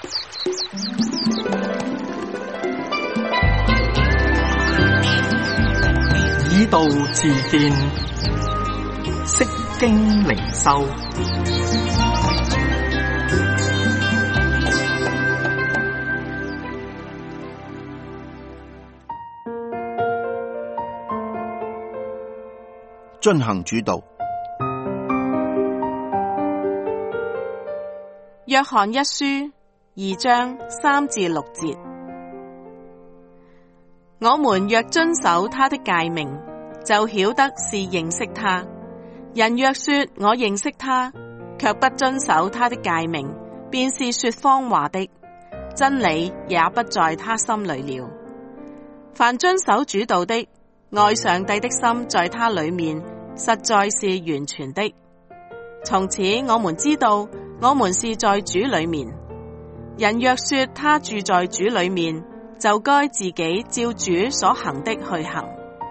以道治見，釋經靈修。 遵行主道。 約翰一書2章3至6節，我們若遵守他的誡命，就曉得是認識他。人若說我認識他，卻不遵守他的誡命，便是說謊話的，真理也不在他心裏了。凡遵守主道的，愛上帝的心在他裏面，實在是完全的。從此我們知道，我們是在主裏面。人若說他住在主裏面，就該自己照主所行的去行。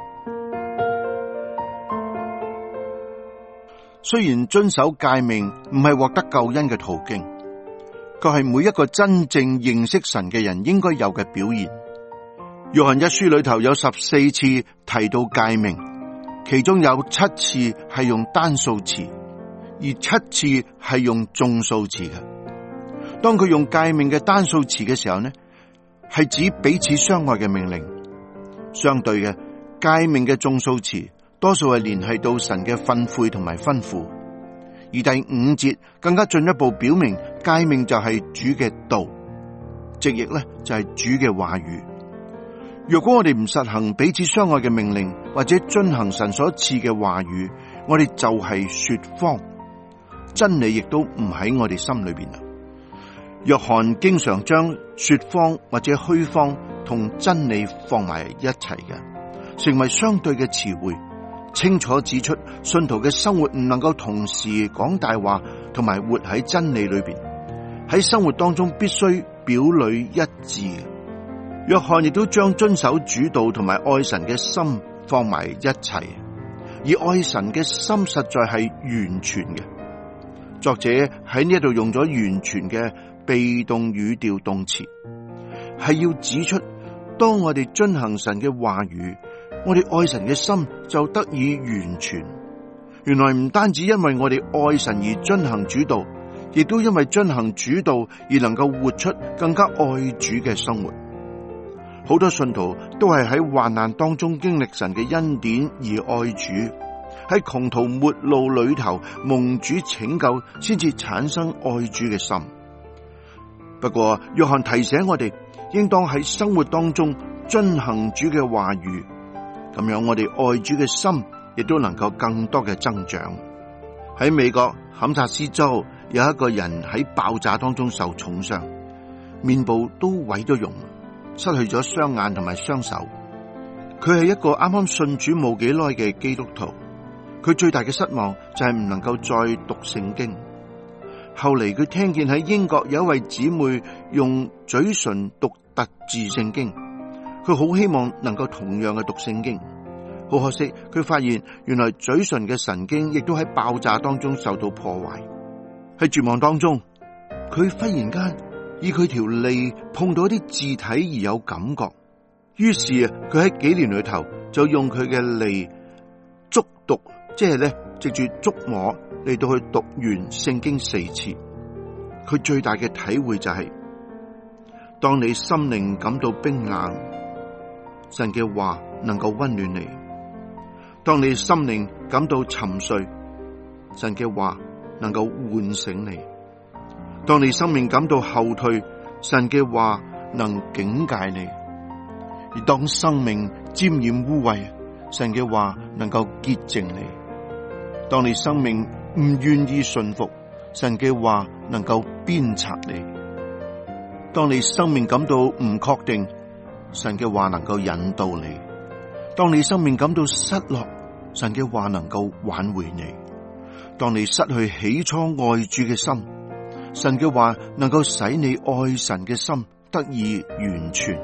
雖然遵守誡命唔係獲得救恩嘅途徑，卻係每一個真正認識神嘅人應該有嘅表現。約翰一書裏頭有14次提到誡命，其中有7次係用單數詞，而7次係用眾數詞嘅。當佢用誡命嘅單數詞嘅時候呢，係指彼此相愛嘅命令。相對嘅，誡命嘅眾數詞多數係聯繫到神嘅訓誨同埋吩咐。而第5節更加進一步表明，誡命就係主嘅道，直譯呢就係主嘅話語。若果我哋唔實行彼此相愛嘅命令，或者遵行神所賜嘅話語，我哋就係說謊，真理亦都唔喺我哋心裏邊啦。約翰經常將說謊或者虛謊同真理放埋一齊嘅，成為相對嘅詞彙，清楚指出信徒嘅生活唔能夠同時講大話同埋活喺真理裏邊，喺生活當中必須表裏一致。約翰亦都將遵守主道同埋愛神嘅心放埋一齊，而愛神嘅心實在係完全嘅。作者喺呢度用咗完全嘅被動語調動詞，係要指出，當我哋遵行神嘅話語，我哋愛神嘅心就得以完全。原來唔單止因為我哋愛神而遵行主道，亦都因為遵行主道而能夠活出更加愛主嘅生活。好多信徒都係喺患難當中經歷神嘅恩典而愛主，喺窮途末路裏頭蒙主拯救，先至產生愛主嘅心。不過約翰提醒我哋，應當喺生活當中遵行主嘅話語，咁樣我哋愛主嘅心亦都能夠更多嘅增長。喺美國堪薩斯州有一個人喺爆炸當中受重傷，面部都毀咗容，失去咗雙眼同埋雙手。佢係一個啱啱信主冇幾耐嘅基督徒，佢最大嘅失望就係唔能夠再讀聖經。後嚟佢聽見喺英國有一位姊妹用嘴唇讀特字聖經，佢好希望能夠同樣嘅讀聖經。好可惜，佢發現原來嘴唇嘅神經亦都喺爆炸當中受到破壞。喺絕望當中，佢忽然間以佢條脷碰到一啲字體而有感覺，於是佢喺幾年裏頭就用佢嘅脷觸讀，即係咧藉住觸摸嚟到去讀完聖經4次。佢最大嘅體會就係，當你心靈感到冰冷，神嘅話能夠溫暖你；當你心靈感到沉睡，神嘅話能夠喚醒你；當你生命感到後退，神嘅話能警戒你；而當生命沾染污穢，神嘅話能夠潔淨你；當你生命唔願意順服，神嘅話能夠鞭策你；當你生命感到唔確定，神嘅話能夠引導你；當你生命感到失落，神嘅話能夠挽回你；當你失去起初愛主嘅心，神嘅話能夠使你愛神嘅心得以完全。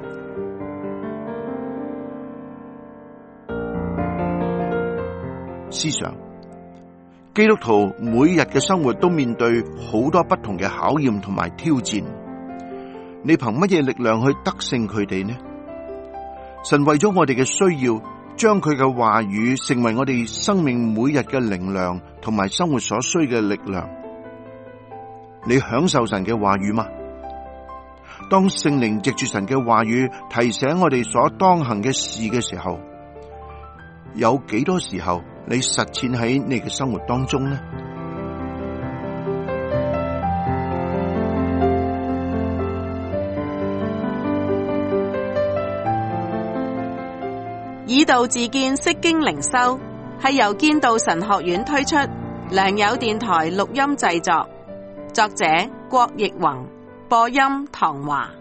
思想，基督徒每日嘅生活都面對好多不同嘅考驗同埋挑戰， 你憑乜嘢力量去得勝佢哋呢？神為咗我哋嘅需要，將佢嘅話語成為我哋生命每日嘅靈糧同埋生活所需嘅力量。你享受神嘅話語嗎？當聖靈藉住神嘅話語提醒我哋所當行嘅事嘅時候，有幾多時候你實踐喺你嘅生活當中呢？ 以道自見，釋經靈修係由堅道神學院推出，良友電台錄音製作，作者郭奕宏，播音唐華。